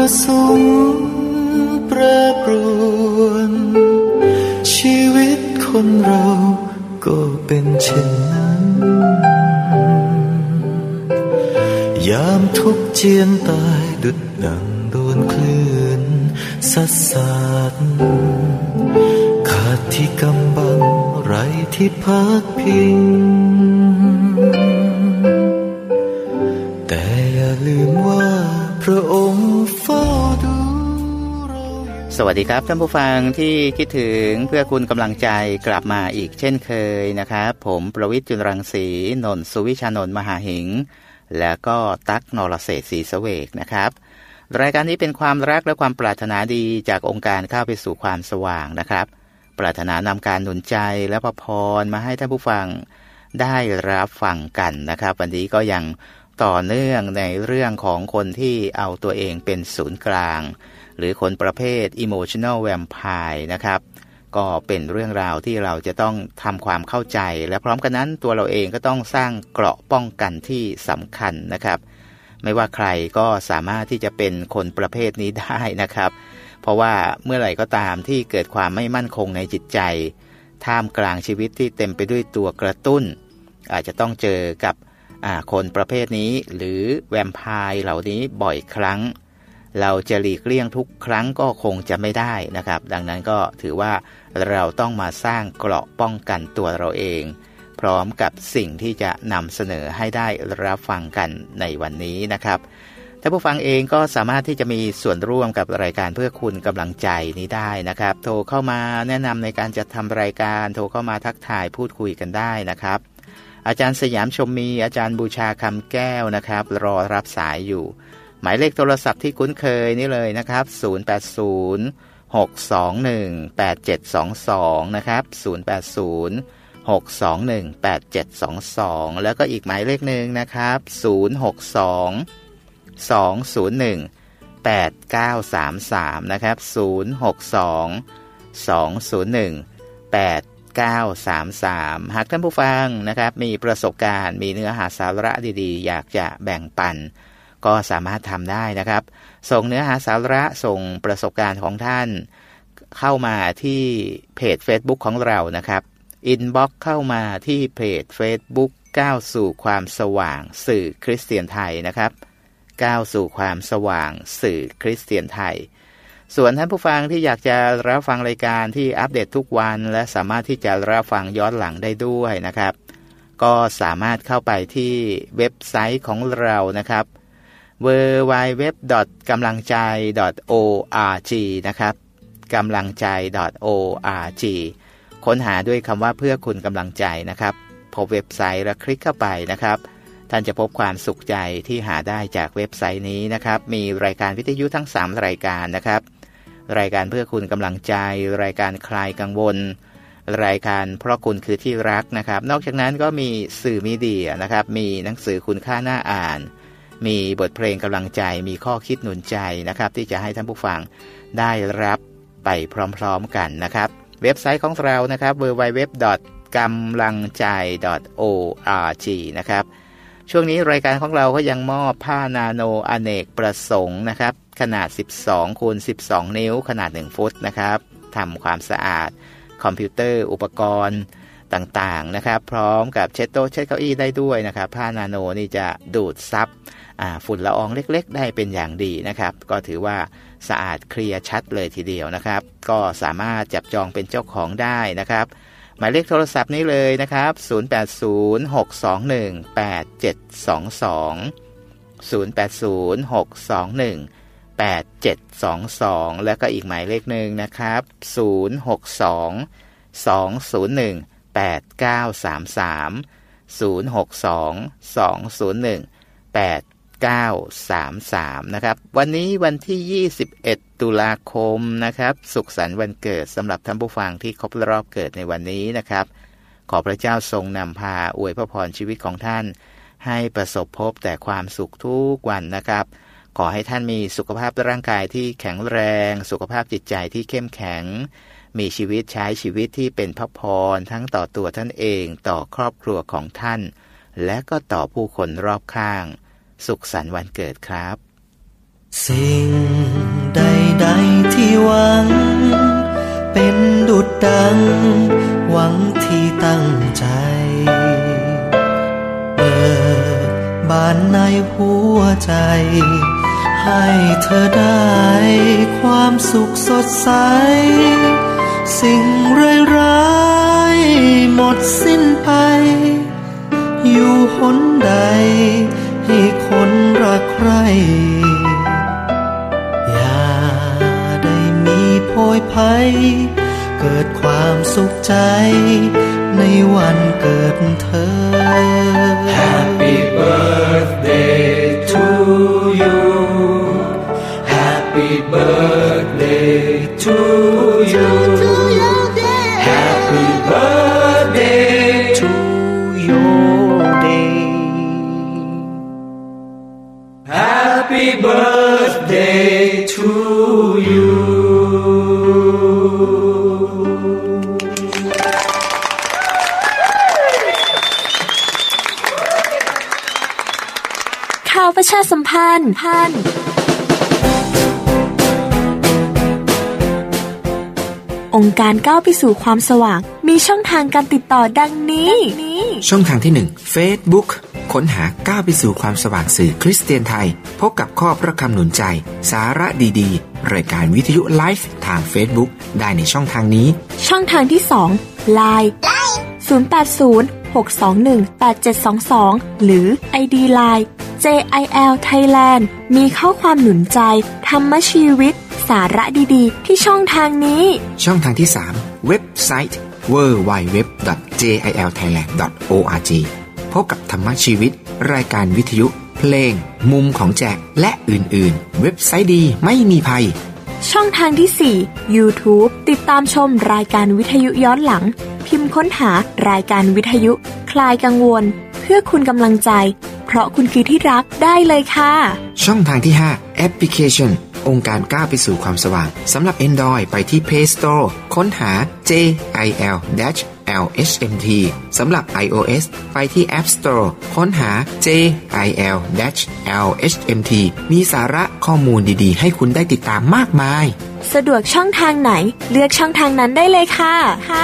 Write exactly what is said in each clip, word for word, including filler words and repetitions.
สมแปรปรวนชีวิตคนเราก็เป็นเช่นนั้นยามทุกข์เจียนตายดุจดังโดนคลื่นซัดสาดขาดที่กำบังไรที่พักพิงแต่อย่าลืมว่าพระองค์เฝ้าดูเราสวัสดีครับท่านผู้ฟังที่คิดถึงเพื่อคุณกำลังใจกลับมาอีกเช่นเคยนะครับผมประวิตร จุลรังสีนนท์สุวิชานนท์มหาหิงแล้วก็ตั๊กนรเศรษฐ์ศรีเสวกนะครับรายการนี้เป็นความรักและความปรารถนาดีจากองค์การเข้าไปสู่ความสว่างนะครับปรารถนานำการหนุนใจและพระพรมาให้ท่านผู้ฟังได้รับฟังกันนะครับวันนี้ก็ยังต่อเนื่องในเรื่องของคนที่เอาตัวเองเป็นศูนย์กลางหรือคนประเภท emotional vampire นะครับก็เป็นเรื่องราวที่เราจะต้องทำความเข้าใจและพร้อมกันนั้นตัวเราเองก็ต้องสร้างเกราะป้องกันที่สำคัญนะครับไม่ว่าใครก็สามารถที่จะเป็นคนประเภทนี้ได้นะครับเพราะว่าเมื่อไหร่ก็ตามที่เกิดความไม่มั่นคงในจิตใจท่ามกลางชีวิตที่เต็มไปด้วยตัวกระตุ้นอาจจะต้องเจอกับคนประเภทนี้หรือแวมไพร์เหล่านี้บ่อยครั้งเราจะหลีกเลี่ยงทุกครั้งก็คงจะไม่ได้นะครับดังนั้นก็ถือว่าเราต้องมาสร้างเกราะป้องกันตัวเราเองพร้อมกับสิ่งที่จะนำเสนอให้ได้รับฟังกันในวันนี้นะครับท่านผู้ฟังเองก็สามารถที่จะมีส่วนร่วมกับรายการเพื่อคุณกำลังใจนี้ได้นะครับโทรเข้ามาแนะนำในการจัดทำรายการโทรเข้ามาทักทายพูดคุยกันได้นะครับอาจารย์สยามชมมีอาจารย์บูชาคำแก้วนะครับรอรับสายอยู่หมายเลขโทรศัพท์ที่คุ้นเคยนี่เลยนะครับศูนย์ แปด ศูนย์ หก สอง หนึ่ง แปด เจ็ด สอง สองนะครับศูนย์ แปด ศูนย์ หก สอง หนึ่ง แปด เจ็ด สอง สองแล้วก็อีกหมายเลขนึงนะครับศูนย์ หก สอง สอง ศูนย์ หนึ่ง แปด เก้า สาม สามนะครับศูนย์ หก สอง สอง ศูนย์ หนึ่ง แปด เก้า สาม สามหากท่านผู้ฟังนะครับมีประสบการณ์มีเนื้อหาสาระดีๆอยากจะแบ่งปันก็สามารถทำได้นะครับส่งเนื้อหาสาระส่งประสบการณ์ของท่านเข้ามาที่เพจ Facebook ของเรานะครับอินบ็อกซ์เข้ามาที่เพจ Facebook ก้าวสู่ความสว่างสื่อคริสเตียนไทยนะครับก้าวสู่ความสว่างสื่อคริสเตียนไทยส่วนท่านผู้ฟังที่อยากจะรับฟังรายการที่อัปเดตทุกวันและสามารถที่จะรับฟังย้อนหลังได้ด้วยนะครับก็สามารถเข้าไปที่เว็บไซต์ของเรานะครับ ดับเบิลยู ดับเบิลยู ดับเบิลยู ดอท กำลังใจ ดอท โอ อาร์ จี นะครับกำลังใจ ดอท โอ อาร์ จี ค้นหาด้วยคำว่าเพื่อคุณกำลังใจนะครับพบเว็บไซต์แล้วคลิกเข้าไปนะครับท่านจะพบความสุขใจที่หาได้จากเว็บไซต์นี้นะครับมีรายการวิทยุทั้งสามรายการนะครับรายการเพื่อคุณกำลังใจรายการคลายกังวลรายการเพราะคุณคือที่รักนะครับนอกจากนั้นก็มีสื่อมีเดียนะครับมีหนังสือคุณค่าน่าอ่านมีบทเพลงกำลังใจมีข้อคิดหนุนใจนะครับที่จะให้ท่านผู้ฟังได้รับไปพร้อมๆกันนะครับเว็บไซต์ของเรานะครับ ดับเบิลยู ดับเบิลยู ดับเบิลยู ดอท กำลังใจ ดอท โอ อาร์ จี นะครับช่วงนี้รายการของเราก็ยังมอบผ้านาโนอเนกประสงค์นะครับขนาดสิบสองคูณสิบสองนิ้วขนาดหนึ่งฟุตนะครับทำความสะอาดคอมพิวเตอร์อุปกรณ์ต่างๆนะครับพร้อมกับเช็ดโต๊ะเช็ดเก้าอี้ได้ด้วยนะครับผ้านาโนนี่จะดูดซับฝุ่นละอองเล็กๆได้เป็นอย่างดีนะครับก็ถือว่าสะอาดเคลียร์ชัดเลยทีเดียวนะครับก็สามารถจับจองเป็นเจ้าของได้นะครับหมายเลขโทรศัพท์นี้เลยนะครับศูนย์ แปด ศูนย์ หก สอง หนึ่ง แปด เจ็ด สอง สองศูนย์ แปด ศูนย์ หก สอง หนึ่ง แปด เจ็ด สอง สองแล้วก็อีกหมายเลขนึงนะครับศูนย์ หก สอง สอง ศูนย์ หนึ่ง แปด เก้า สาม สามศูนย์ หก สอง สอง ศูนย์ หนึ่ง แปด เก้า สาม สามนะครับวันนี้วันที่ยี่สิบเอ็ดตุลาคมนะครับสุขสันต์วันเกิดสำหรับท่านผู้ฟังที่ครบรอบเกิดในวันนี้นะครับขอพระเจ้าทรงนำพาอวยพระพรชีวิตของท่านให้ประสบพบแต่ความสุขทุกวันนะครับขอให้ท่านมีสุขภาพร่างกายที่แข็งแรงสุขภาพจิตใจที่เข้มแข็งมีชีวิตใช้ชีวิตที่เป็นพระพรทั้งต่อตัวท่านเองต่อครอบครัวของท่านและก็ต่อผู้คนรอบข้างสุขสันต์วันเกิดครับสิ่งที่หวังเป็นดุจดังหวังที่ตั้งใจเปิดบานในหัวใจให้เธอได้ความสุขสดใสสิ่งร้ายๆหมดสิ้นไปอยู่หนใดให้คนรักใครอย่าได้มีโพยภัยเกิดความสุขใจในวันเกิดเธอ Happy birthday to you Happy birthday to you Happy birthday to your day Happy birthday to you ข่าวประชาสัมพันธ์พันองค์การก้าวไปสู่ความสว่างมีช่องทางการติดต่อดังนี้ช่องทางที่หนึ่ง Facebook ค้นหาก้าวไปสู่ความสว่างสื่อคริสเตียนไทยพบกับข้อพระคำหนุนใจสาระดีๆรายการวิทยุไลฟ์ทาง Facebook ได้ในช่องทางนี้ช่องทางที่สอง ไลน์ ศูนย์ แปด ศูนย์ หก สอง หนึ่ง แปด เจ็ด สอง สอง หรือ ไอ ดี ไลน์ เจ ไอ แอล Thailand มีข้อความหนุนใจธรรมชีวิตสาระดีๆที่ช่องทางนี้ช่องทางที่สามเว็บไซต์ ดับเบิลยู ดับเบิลยู ดับเบิลยู ดอท เจ ไอ แอล ไทยแลนด์ ดอท โอ อาร์ จี พบกับธรรมชีวิตรายการวิทยุเพลงมุมของแจกและอื่นๆเว็บไซต์ดีไม่มีภัยช่องทางที่สี่ YouTube ติดตามชมรายการวิทยุย้อนหลังพิมพ์ค้นหารายการวิทยุคลายกังวลเพื่อคุณกำลังใจเพราะคุณคือที่รักได้เลยค่ะช่องทางที่ห้าแอปพลิเคชันองค์การก้าวไปสู่ความสว่างสำหรับ Android ไปที่ Play Store ค้นหา เจ ไอ แอล แอล เอช เอ็ม ที สำหรับ iOS ไปที่ App Store ค้นหา เจ ไอ แอล แอล เอช เอ็ม ที มีสาระข้อมูลดีๆให้คุณได้ติดตามมากมายสะดวกช่องทางไหนเลือกช่องทางนั้นได้เลยค่ะค่ะ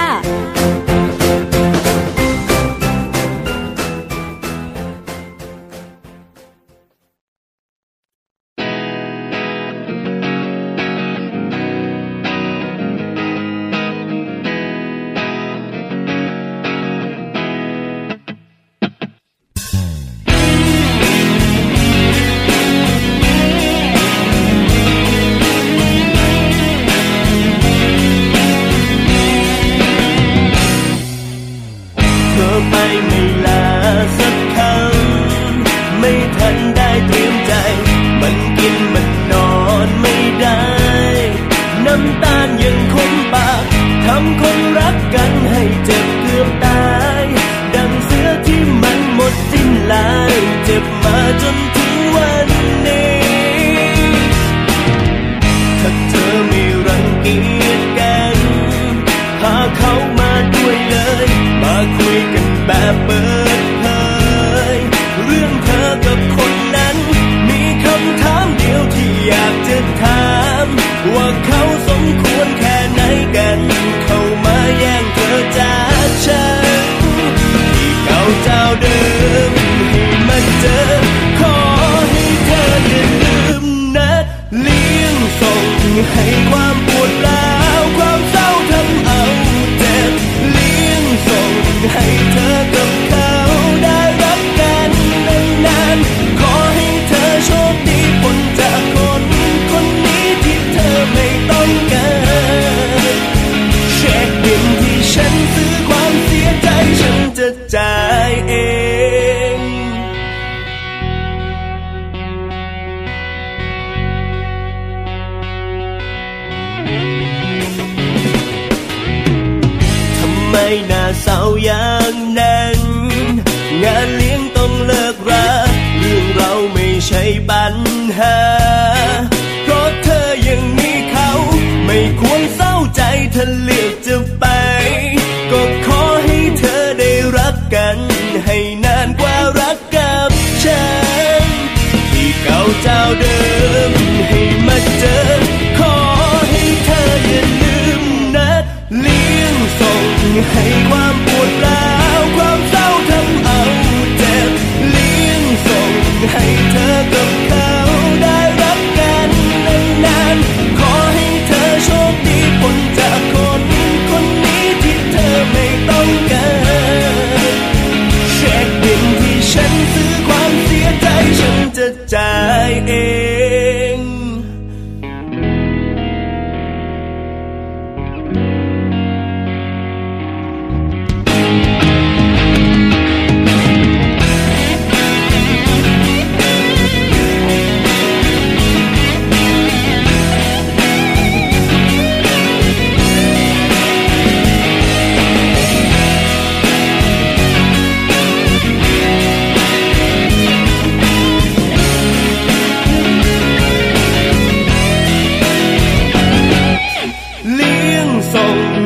อย่างนั้นงานเลี้ยงต้องเลิกราเรื่องเราไม่ใช่ปัญหาเพราะเธอยังมีเขาไม่ควรเศร้าใจถ้าเลือกจะไปก็ขอให้เธอได้รักกันให้นานกว่ารักกับฉันที่เก่าเจ้าเดิมให้มาเจอขอ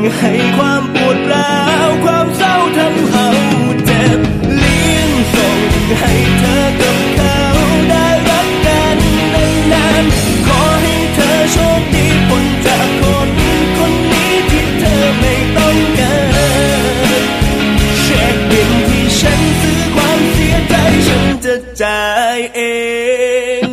ให้ความปวดร้าวความเศร้าทำเฮาเจ็บเลี้ยงส่งให้เธอกับเขาได้รักกันนานๆขอให้เธอโชคดีพ้นจากคนคนนี้ที่เธอไม่ต้องการเช็คบิลที่ฉันซื้อความเสียใจฉันจะจ่ายเอง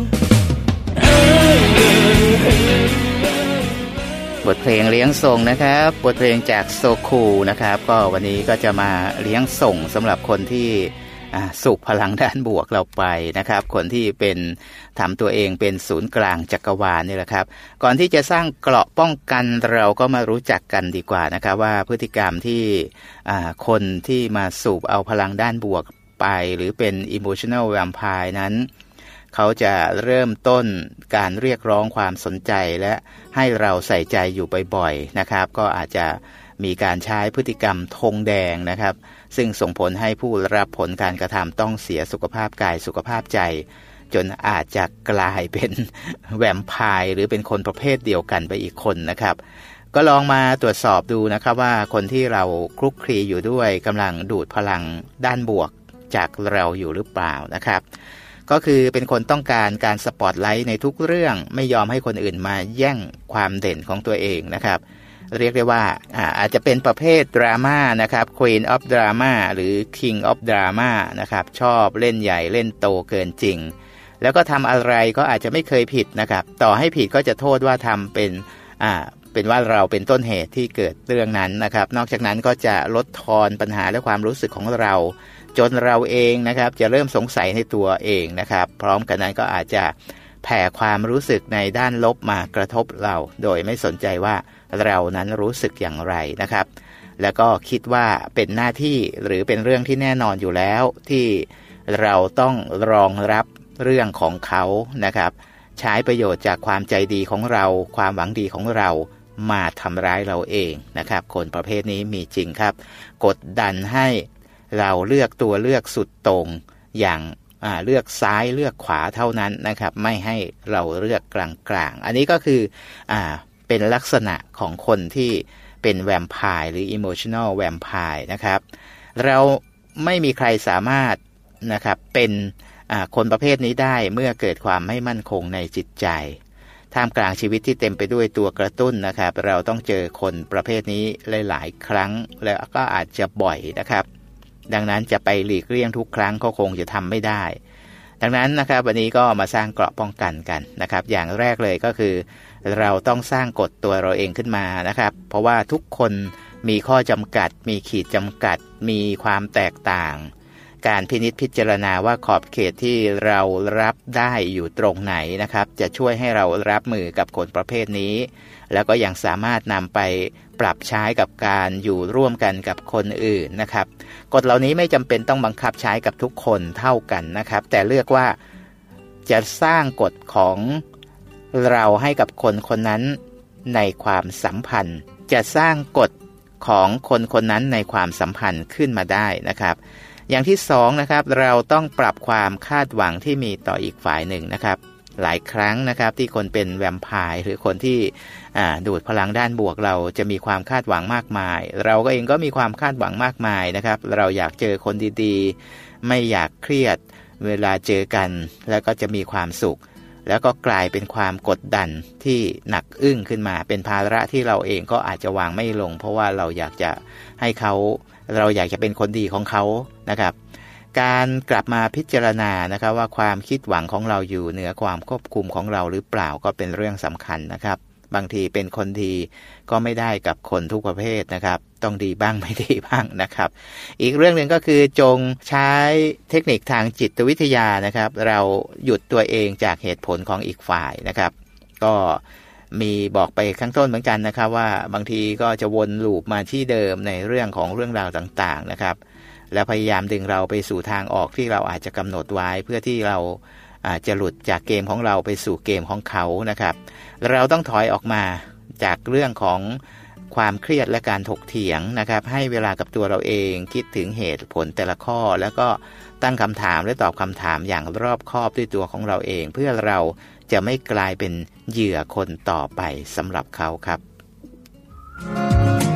บทเพลงเลี้ยงส่งนะครับบทเพลงจากโซคูนะครับก็วันนี้ก็จะมาเลี้ยงส่งสำหรับคนที่สูบพลังด้านบวกเราไปนะครับคนที่เป็นทำตัวเองเป็นศูนย์กลางจักรวาลนี่แหละครับก่อนที่จะสร้างเกราะป้องกันเราก็มารู้จักกันดีกว่านะครับว่าพฤติกรรมที่คนที่มาสูบเอาพลังด้านบวกไปหรือเป็น emotional vampire นั้นเขาจะเริ่มต้นการเรียกร้องความสนใจและให้เราใส่ใจอยู่บ่อยๆนะครับก็อาจจะมีการใช้พฤติกรรมธงแดงนะครับซึ่งส่งผลให้ผู้รับผลการกระทำต้องเสียสุขภาพกายสุขภาพใจจนอาจจะกลายเป็นแวมไพร์หรือเป็นคนประเภทเดียวกันไปอีกคนนะครับก็ลองมาตรวจสอบดูนะครับว่าคนที่เราคลุกคลีอยู่ด้วยกำลังดูดพลังด้านบวกจากเราอยู่หรือเปล่านะครับก็คือเป็นคนต้องการการสปอตไลท์ในทุกเรื่องไม่ยอมให้คนอื่นมาแย่งความเด่นของตัวเองนะครับเรียกได้ว่า อา, อาจจะเป็นประเภทดราม่านะครับ Queen of Drama หรือ King of Drama นะครับชอบเล่นใหญ่เล่นโตเกินจริงแล้วก็ทำอะไรก็อาจจะไม่เคยผิดนะครับต่อให้ผิดก็จะโทษว่าทำเป็นอ่าเป็นว่าเราเป็นต้นเหตุที่เกิดเรื่องนั้นนะครับนอกจากนั้นก็จะลดทอนปัญหาและความรู้สึกของเราจนเราเองนะครับจะเริ่มสงสัยในตัวเองนะครับพร้อมกันนั้นก็อาจจะแผ่ความรู้สึกในด้านลบมากระทบเราโดยไม่สนใจว่าเรานั้นรู้สึกอย่างไรนะครับแล้วก็คิดว่าเป็นหน้าที่หรือเป็นเรื่องที่แน่นอนอยู่แล้วที่เราต้องรองรับเรื่องของเขานะครับใช้ประโยชน์จากความใจดีของเราความหวังดีของเรามาทำร้ายเราเองนะครับคนประเภทนี้มีจริงครับกดดันให้เราเลือกตัวเลือกสุดตรงอย่างเลือกซ้ายเลือกขวาเท่านั้นนะครับไม่ให้เราเลือกกลางๆอันนี้ก็คืออ่าเป็นลักษณะของคนที่เป็นแวมไพร์หรือ emotional vampire นะครับเราไม่มีใครสามารถนะครับเป็นคนประเภทนี้ได้เมื่อเกิดความไม่มั่นคงในจิตใจท่ามกลางชีวิตที่เต็มไปด้วยตัวกระตุ้นนะครับเราต้องเจอคนประเภทนี้หลายๆครั้งแล้วก็อาจจะบ่อยนะครับดังนั้นจะไปหลีกเลี่ยงทุกครั้งก็คงจะทำไม่ได้ดังนั้นนะครับวันนี้ก็มาสร้างเกราะป้องกันกันนะครับอย่างแรกเลยก็คือเราต้องสร้างกฎตัวเราเองขึ้นมานะครับเพราะว่าทุกคนมีข้อจำกัดมีขีดจำกัดมีความแตกต่างการพินิจพิจารณาว่าขอบเขตที่เรารับได้อยู่ตรงไหนนะครับจะช่วยให้เรารับมือกับคนประเภทนี้แล้วก็ยังสามารถนำไปปรับใช้กับการอยู่ร่วมกันกับคนอื่นนะครับกฎเหล่านี้ไม่จำเป็นต้องบังคับใช้กับทุกคนเท่ากันนะครับแต่เลือกว่าจะสร้างกฎของเราให้กับคนคนนั้นในความสัมพันธ์จะสร้างกฎของคนคนนั้นในความสัมพันธ์ขึ้นมาได้นะครับอย่างที่สองนะครับเราต้องปรับความคาดหวังที่มีต่ออีกฝ่ายหนึ่งนะครับหลายครั้งนะครับที่คนเป็นแวมไพร์หรือคนที่ดูดพลังด้านบวกเราจะมีความคาดหวังมากมายเราก็เองก็มีความคาดหวังมากมายนะครับเราอยากเจอคนดีๆไม่อยากเครียดเวลาเจอกันแล้วก็จะมีความสุขแล้วก็กลายเป็นความกดดันที่หนักอึ้งขึ้นมาเป็นภาระที่เราเองก็อาจจะวางไม่ลงเพราะว่าเราอยากจะให้เขาเราอยากจะเป็นคนดีของเขานะครับการกลับมาพิจารณานะครับว่าความคิดหวังของเราอยู่เหนือความควบคุมของเราหรือเปล่าก็เป็นเรื่องสำคัญนะครับบางทีเป็นคนดีก็ไม่ได้กับคนทุกประเภทนะครับต้องดีบ้างไม่ดีบ้างนะครับอีกเรื่องหนึ่งก็คือจงใช้เทคนิคทางจิตวิทยานะครับเราหยุดตัวเองจากเหตุผลของอีกฝ่ายนะครับก็มีบอกไปข้างต้นเหมือนกันนะครับว่าบางทีก็จะวนลูปมาที่เดิมในเรื่องของเรื่องราวต่างๆนะครับและพยายามดึงเราไปสู่ทางออกที่เราอาจจะกำหนดไว้เพื่อที่เราอาจจะหลุดจากเกมของเราไปสู่เกมของเขานะครับเราต้องถอยออกมาจากเรื่องของความเครียดและการถกเถียงนะครับให้เวลากับตัวเราเองคิดถึงเหตุผลแต่ละข้อแล้วก็ตั้งคำถามและตอบคำถามอย่างรอบคอบด้วยตัวของเราเองเพื่อเราจะไม่กลายเป็นเหยื่อคนต่อไปสำหรับเขาครับ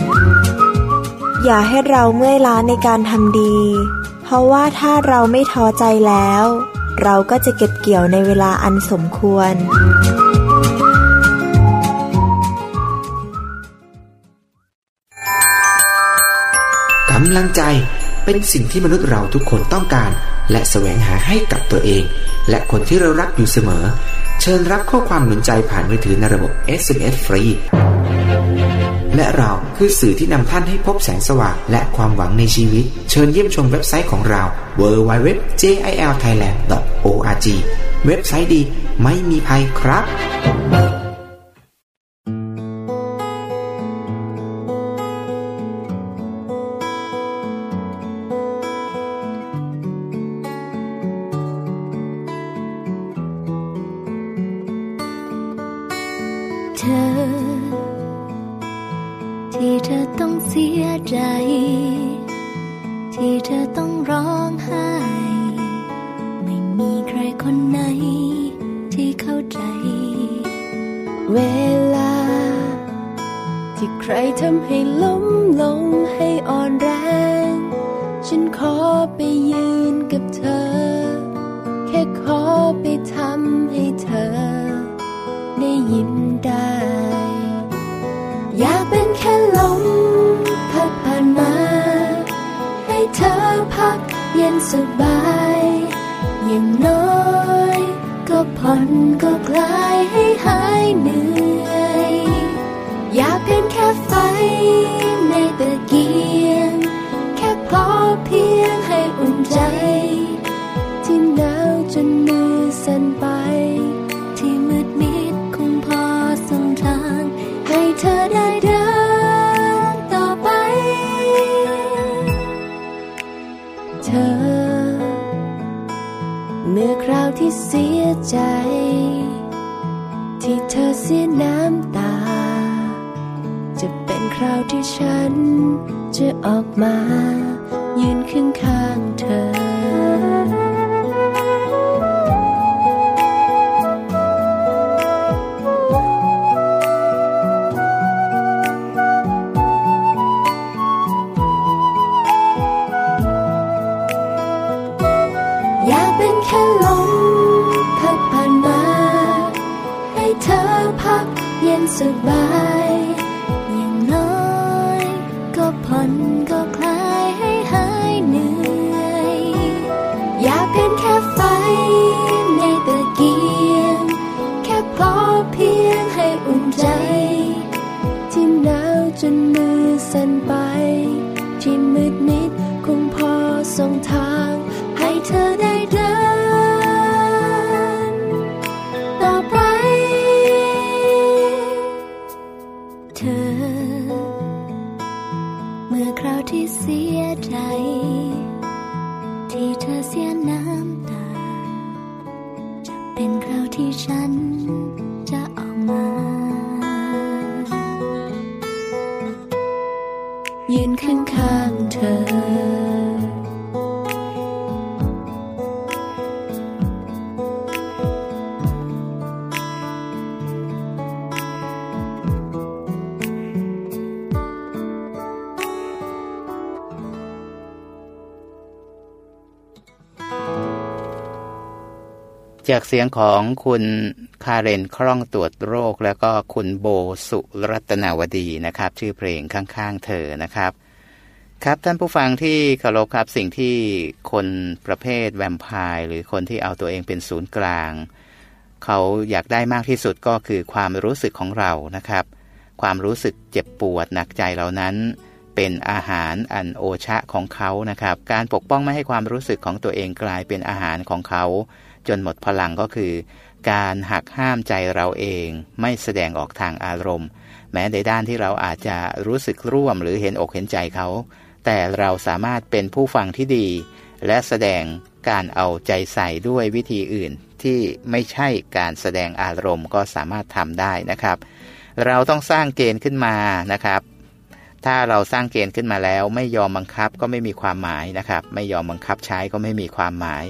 อย่าให้เราเมื่อยล้าในการทำดีเพราะว่าถ้าเราไม่ท้อใจแล้วเราก็จะเก็บเกี่ยวในเวลาอันสมควรกำลังใจเป็นสิ่งที่มนุษย์เราทุกคนต้องการและแสวงหาให้กับตัวเองและคนที่เรารักอยู่เสมอเชิญรับข้อความหนุนใจผ่านมือถือในระบบ เอส เอ็ม เอส ฟรีและเราคือสื่อที่นำท่านให้พบแสงสว่างและความหวังในชีวิตเชิญเยี่ยมชมเว็บไซต์ของเรา ดับเบิลยู ดับเบิลยู ดับเบิลยู ดอท เจ ไอ แอล ไทยแลนด์ ดอท โอ อาร์ จี เว็บไซต์ดีไม่มีภัยครับเธอที่เธอต้องเสียใจที่เธอต้องร้องไห้ไม่มีใครคนไหนที่เข้าใจเวลาที่ใครทำให้ล้มลงให้อ่อนแรงฉันขอไปยืนกับเธอแค่ขอไปทำให้เธอได้ยิ้มได้อยากเป็นแค่ลมพัดผ่านมาให้เธอพักเย็นสบายอย่างน้อยก็ผ่อนก็คลายให้หายเหนื่อยอยากเป็นแค่ไฟในตะเกียงแค่พอเพียงให้อุ่นใจที่หนาวจนมือสั่นไปที่มืดมิดคงพอส่งทางให้เธอได้เดินต่อไปเธอเมื่อคราวที่เสียใจที่เธอเสียน้ำตาจะเป็นคราวที่ฉันจะออกมายืนข้างข้างเธออยากเป็นแค่ลมพัดผ่านมาให้เธอพักเย็นสบายอย่างน้อยก็ผ่อนก็คลายให้หายเหนื่อยอยากเป็นแค่ไฟในตะเกียงแค่พอเพียงให้อุ่นใจที่หนาวจนมือสั่นไปที่มืดมิดคงพอส่งทางให้เธอได้เดินต่อไปเธอเมื่อคราวที่เสียใจที่เธอเสียน้ำตาจะเป็นคราวที่ฉันจะออกมายืนข้างข้างเธอจากเสียงของคุณคาเรนคล่องตรวจโรคแล้วก็คุณโบสุรัตนาวดีนะครับชื่อเพลงข้างๆเธอนะครับครับท่านผู้ฟังที่เคารพครับสิ่งที่คนประเภทแวมไพร์หรือคนที่เอาตัวเองเป็นศูนย์กลางเขาอยากได้มากที่สุดก็คือความรู้สึกของเรานะครับความรู้สึกเจ็บปวดหนักใจเหล่านั้นเป็นอาหารอันโอชะของเขานะครับการปกป้องไม่ให้ความรู้สึกของตัวเองกลายเป็นอาหารของเขาจนหมดพลังก็คือการหักห้ามใจเราเองไม่แสดงออกทางอารมณ์แม้ในด้านที่เราอาจจะรู้สึกร่วมหรือเห็นอกเห็นใจเขาแต่เราสามารถเป็นผู้ฟังที่ดีและแสดงการเอาใจใส่ด้วยวิธีอื่นที่ไม่ใช่การแสดงอารมณ์ก็สามารถทำได้นะครับเราต้องสร้างเกณฑ์ขึ้นมานะครับถ้าเราสร้างเกณฑ์ขึ้นมาแล้วไม่ยอมบังคับก็ไม่มีความหมายนะครับไม่ยอมบังคับใช้ก็ไม่มีความหมาย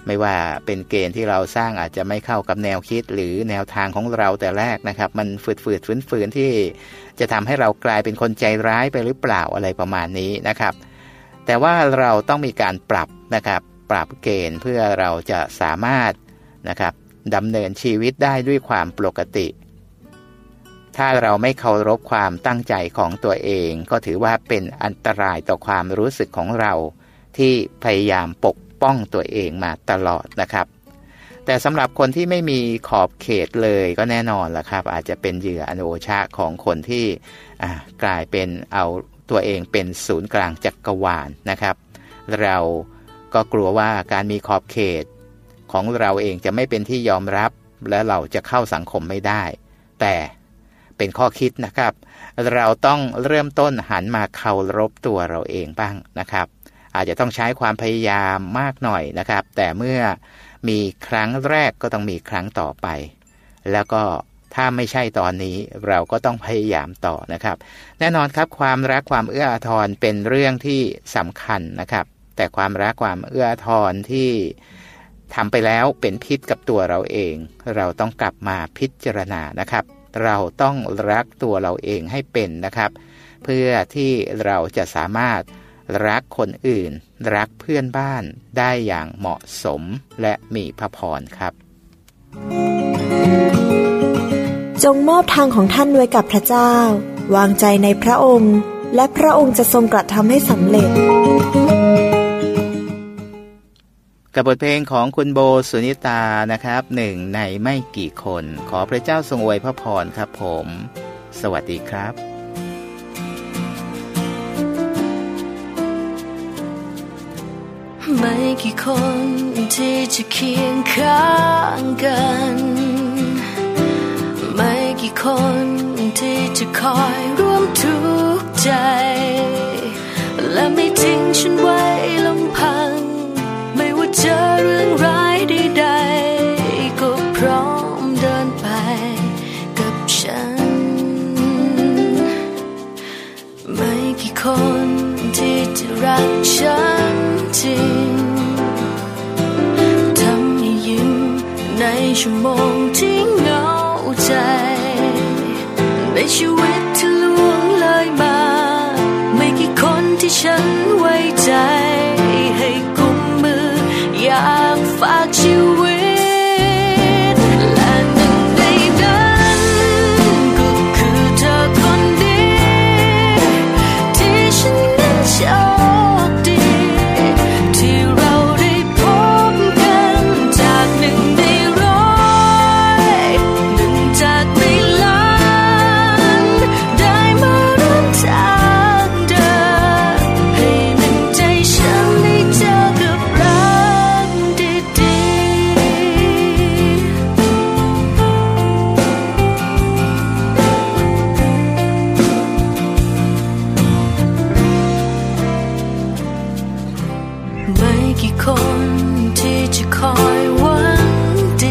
ไม่ว่าเป็นเกณฑ์ที่เราสร้างอาจจะไม่เข้ากับแนวคิดหรือแนวทางของเราแต่แรกนะครับมันฝืดๆฝืนๆที่จะทำให้เรากลายเป็นคนใจร้ายไปหรือเปล่าอะไรประมาณนี้นะครับแต่ว่าเราต้องมีการปรับนะครับปรับเกณฑ์เพื่อเราจะสามารถนะครับดำเนินชีวิตได้ด้วยความปกติถ้าเราไม่เคารพความตั้งใจของตัวเองก็ถือว่าเป็นอันตรายต่อความรู้สึกของเราที่พยายามปกป้องตัวเองมาตลอดนะครับแต่สำหรับคนที่ไม่มีขอบเขตเลยก็แน่นอนล่ะครับอาจจะเป็นเหยื่ออโนชะของคนที่กลายเป็นเอาตัวเองเป็นศูนย์กลางจักรวาลนะครับเราก็กลัวว่าการมีขอบเขตของเราเองจะไม่เป็นที่ยอมรับและเราจะเข้าสังคมไม่ได้แต่เป็นข้อคิดนะครับเราต้องเริ่มต้นหันมาเคารพตัวเราเองบ้างนะครับอาจจะต้องใช้ความพยายามมากหน่อยนะครับแต่เมื่อมีครั้งแรกก็ต้องมีครั้งต่อไปแล้วก็ถ้าไม่ใช่ตอนนี้เราก็ต้องพยายามต่อนะครับแน่นอนครับความรักความเอื้ออาทรเป็นเรื่องที่สำคัญนะครับแต่ความรักความเอื้ออาทรที่ทำไปแล้วเป็นพิษกับตัวเราเองเราต้องกลับมาพิจารณานะครับเราต้องรักตัวเราเองให้เป็นนะครับเพื่อที่เราจะสามารถรักคนอื่นรักเพื่อนบ้านได้อย่างเหมาะสมและมีพระพรครับจงมอบทางของท่านไว้กับพระเจ้าวางใจในพระองค์และพระองค์จะทรงกระทำให้สำเร็จกับบทเพลงของคุณโบสุนิตานะครับหนึ่งในไม่กี่คนขอพระเจ้าทรงอวยพระพรครับผมสวัสดีครับไม่กี่คนที่จะเคียงข้างกันไม่กี่คนที่จะคอยร่วมทุกข์ใจและไม่ทิ้งฉันไว้ลำพังไม่ว่าเจอเรื่องร้ายใดๆก็พร้อมเดินไปกับฉันไม่กี่คนที่จะรักฉันจริงทำให้ยิ้มในชั่วโมงที่เหงาใจในชีวิตที่ล่วงเลยมาไม่กี่คนที่ฉันไว้ใจให้กุมมืออยากฝากชีวิตและหนึ่งในนั้นก็คือเธอคนดีที่ฉันนั้นชอบดีที่เราได้พบกันจากหนึ่งในร้อยหนึ่งจากในล้านได้มาร่วมทางเดินให้หนึ่งใจฉันได้เจอกับรักดีๆไม่กี่คนที่จะคอยหวังดี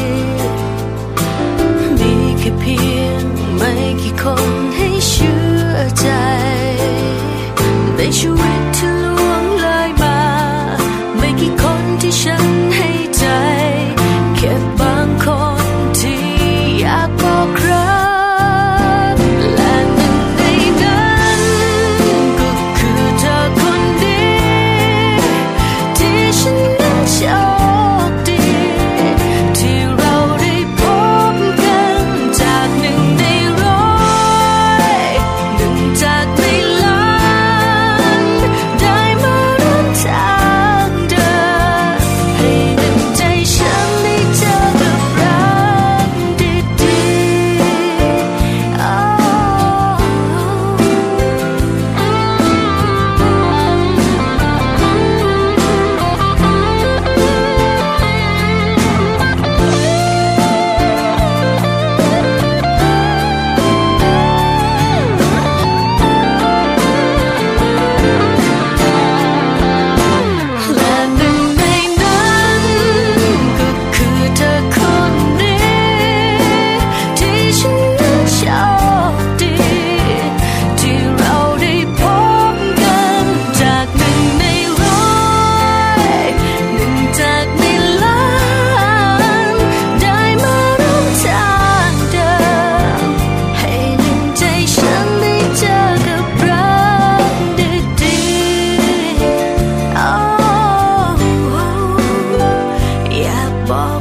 มีแค่เพียงไม่กี่คนให้เชื่อใจในชีวิตที่ล่วงเลยมาไม่กี่คนที่ฉันให้ใจแค่บางคนที่อยากบอกรักและหนึ่งในนั้นก็คือเธอคนดีที่ฉันนั้นชอบดีที่เราได้พบกันจากหนึ่งในร้อยบอก